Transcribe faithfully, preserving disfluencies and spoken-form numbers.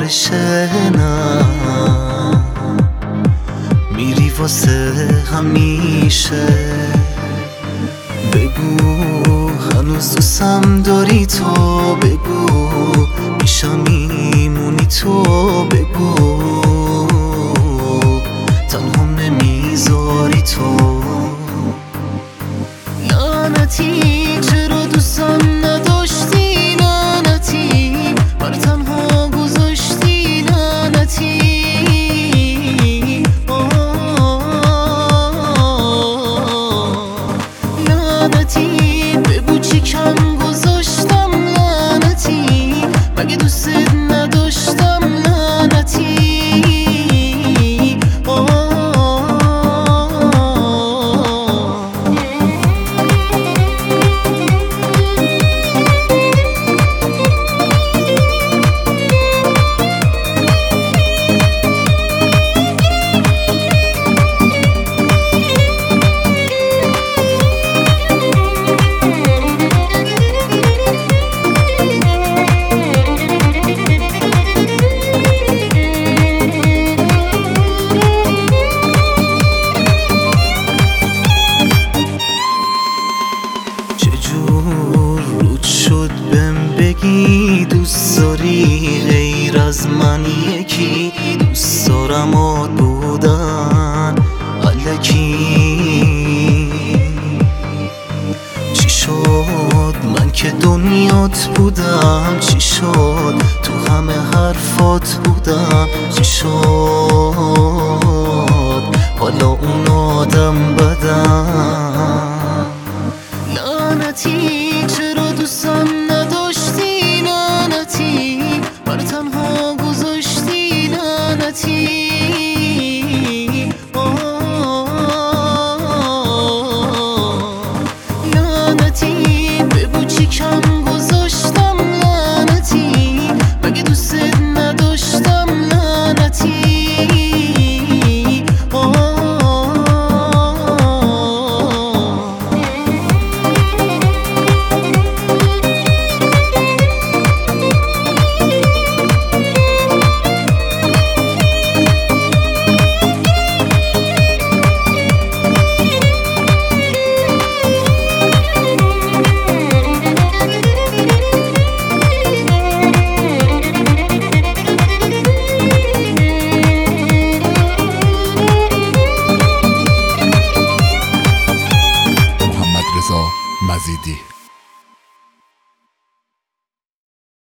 شنم میری واسه همیشه. بگو هنوز دوستم داری تو، بگو پیشم میمونی تو، بگو تنهام نمیذاری تو. لعنتی چرا دوستم نداشتی، لعنتی من تنها گذاشتی، لعنتی لعنتی بگو چی کم گذاشتم، لعنتی مگه دوست نداشتم، لعنتی دوست داری غیر از من یکی، دوست دارم آد بودن الکی. چی شد من که دنیات بودم، چی شد تو همه حرفات بودم، چی شد حالا اون آدم بدم. لعنتی چرا دوستم نداشتی، لعنتی من تنها گذاشتی، لعنتی لعنتی بگو چی کم گذاشتم، لعنتی مگه دوست نداشتم، لعنتی مزیدی.